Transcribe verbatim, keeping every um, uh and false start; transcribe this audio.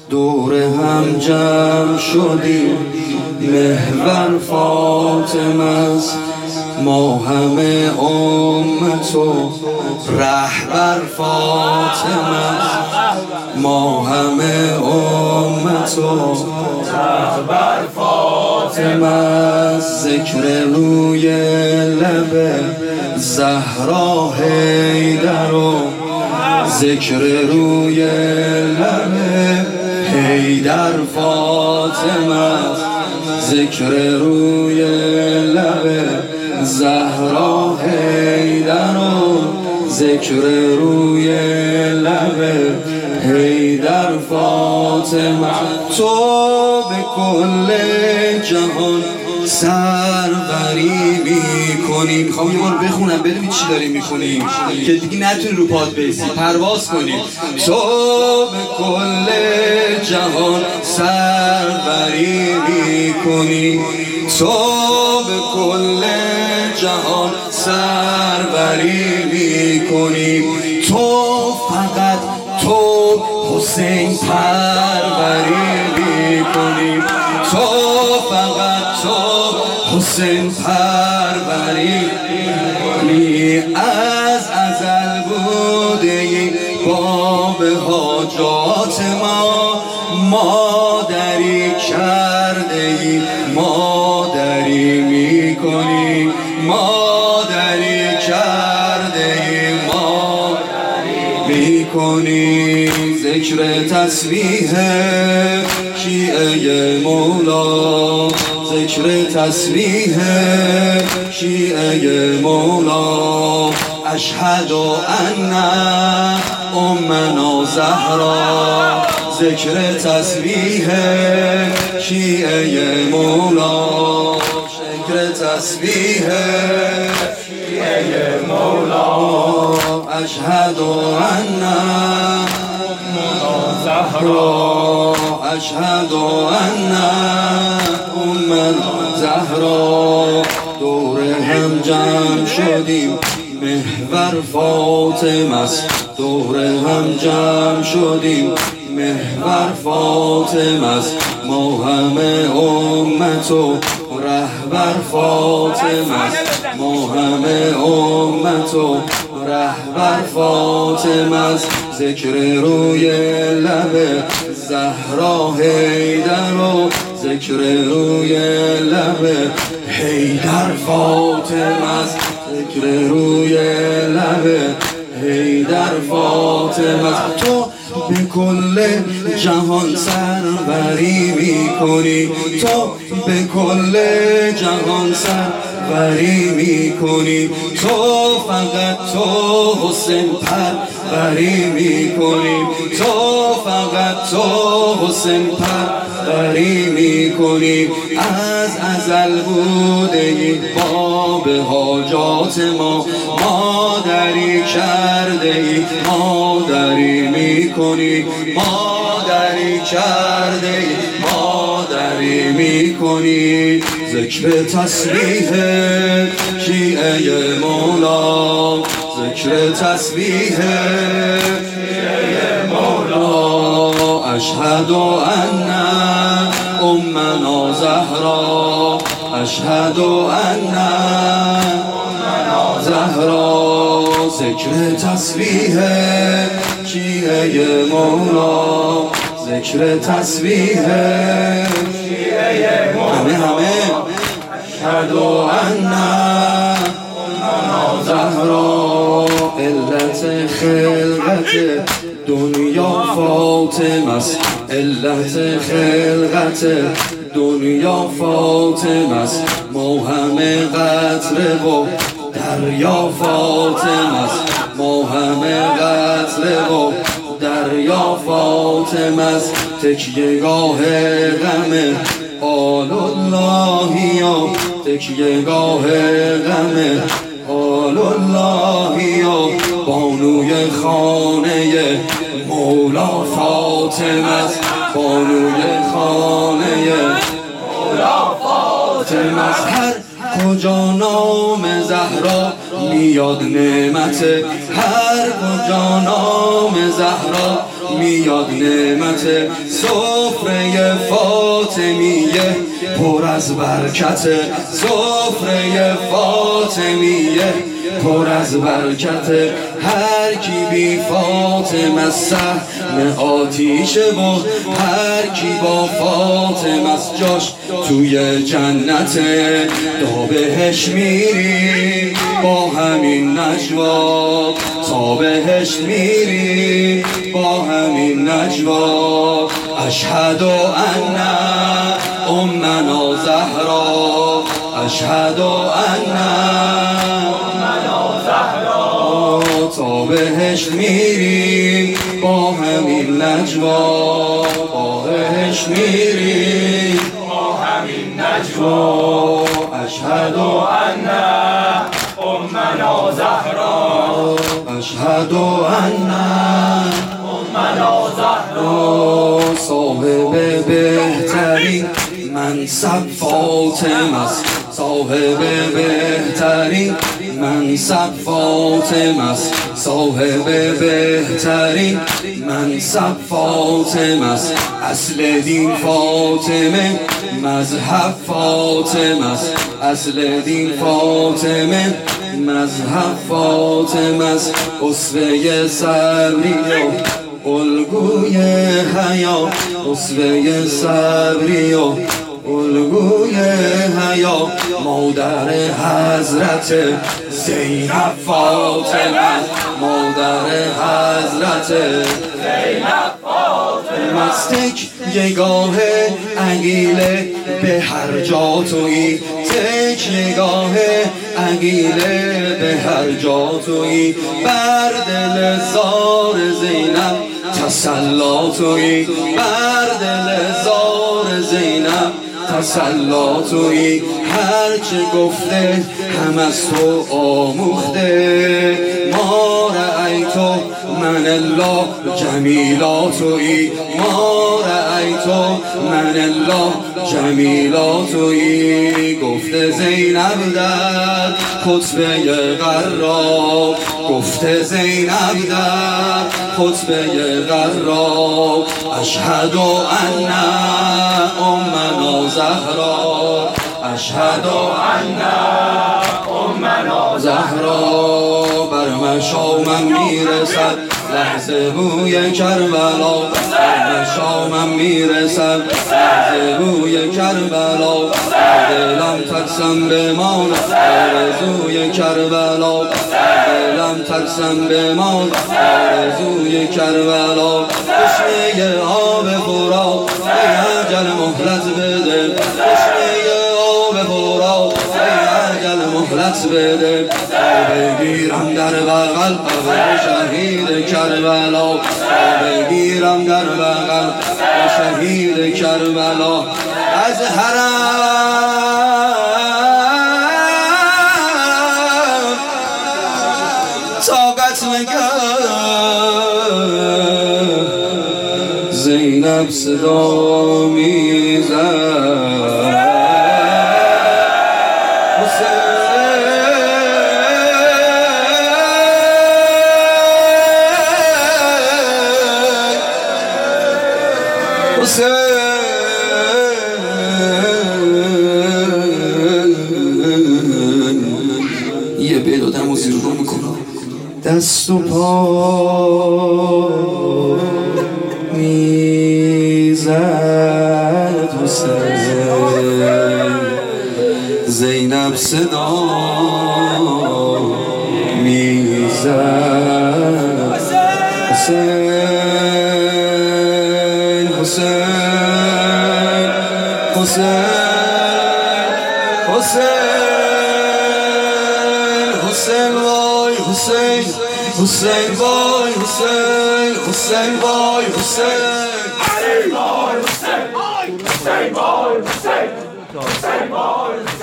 دور هم جمع شدیم، محور فاطمه است، ما همه امت و رهبر فاطمه است، ما همه امت و رهبر فاطمه است. ذکر روی لب زهرا حیدر و ذکر روی لب حیدر فاطمه است، ذکر روی لب زهرا حیدر و ذکر روی لب حیدر فاطمه. تو به کل جهان سروری میکنی. میخوام یه بار بخونم بدونی چی داری میخونی که دیگه نتونی رو پاد بیسی، پرواز کنی. تو به کل جهان سروری میکنی، تو به کل جهان سروری میکنی، تو فقط تو حسین پروری میکنی، تو فقط تو حسین پروری میکنی. از ازل بوده باب حاجات ما، مادری کرده ای مادری میکنی، مادری کرده ای مادری میکنی. ذکر تسبیح شیعه مولا، ذکر تسبیح شیعه مولا. اشهد ان امنا زهرا، ذکر تسبیح شیعه مولا، ذکر تسبیح شیعه مولا. اشهد ان امنا زهرا، اشهد ان امنا زهرا. دور هم جمع شدیم، محور فاطمه است، دور هم جمع شدیم، محور فاطمه است، ما همه امت و رهبر فاطمه است، ما همه امت و رهبر فاطمه است. ذکر روی لب زهرا حیدر و ذکر روی لب حیدر فاطمه است، ذکر روی لب حیدر فاطمه است. تو به کل جهان سروری میکنی، تو به کل جهان سروری میکنی، تو فقط تو حسین پروری میکنی، تو فقط تو حسین پروری میکنی. از ازل بوده باب حاجات ما، مادری کرده ای مادری میکنی، مادری کرده ای مادری میکنی. ذکر تسبیح شیعه مولا، ذکر تسبیح شیعه مولا. اشهد ان امنا زهرا، اشهد ان امنا زهرا. ذکر تسبیح شیعه مولا، ذکر تسبیح شیعه مولا. همه همه اشهد ان امنا زهرا. علت خلقت دنیا فاطمه است، علت خلقت دنیا فاطمه است، ما همه قطره و دریا فاطمه است، ما همه قطره و دریا فاطمه است. تکیه‌گاه غم آل اللهیا، تکیه‌گاه غم آل اللهیا. بانوی خانه مولا فاطمه است، بانوی خانه مولا فاطمه است. هر کجا نام زهرا میاد نعمت، هر کجا نام زهرا میاد نعمت سفره فاطمیه پر از برکت سفره فاطمیه پر از برکت هر کی بی فاطمه سهم آتیشه و هر کی با فاطمه جاش توی جنته تا بهش میری با همین نجوا تا بهش میری با همین نجوا اشهد ان امنا زهرا اشهد ان امنا زهرا تا بهش میری با همین نجوا با بهش میری با همین نجوا اشهد ان امنا زهرا اشهد ان امنا زهرا صاحب بهترین منصب فاطمه است صاحب بهترین منصب فاطمه است صاحب بهترین منصب فاطمه است اصل دین فاطمه مذهب فاطمه است اصل دین فاطمه مذهب فاطمه است اسوه صبری و الگوی حیا اسوه صبری و الگوی حیا مادر حضرت زینب فاطمه مادر حضرت زینب فاطمه مستک یگاه عقیله به هر جا تویی تک یگاه عقیله به هر جا تویی بر دل زار زینب تسلا تویی بر دل زار زینب تسلا تویی هرچه گفته هم از تو آموخته ما رأیتو من الله جمیلا تویی ما رأیتو من الله جمیلا تویی گفته زینب در خطبه غرا گفته زینب در خطبه غرا اشهد ان امنا زهرا اشهد ان امنا زهرا بر مشامم میرسد لحظه بوی کربلا بر مشامم میرسد لحظه بوی کربلا دلم ترسم بمان آرزوی کربلا دلم ترسم بمان آرزوی کربلا چشمه آب فرات ای اجل مهلت بده چشمه آب فرات ای اجل مهلت بده بگیرم در بغل قبر شهید کربلا بگیرم در بغل شهید کربلا از حرم طاقت مگر زینب صدا میزد یه بیل آدم و زیر رو میکنم دست و پا میزد حسین زینب صدا میزد حسین حسین حسین حسین حسین وای حسین حسین وای حسین حسین وای حسین علی وای حسین حسین وای حسین حسین وای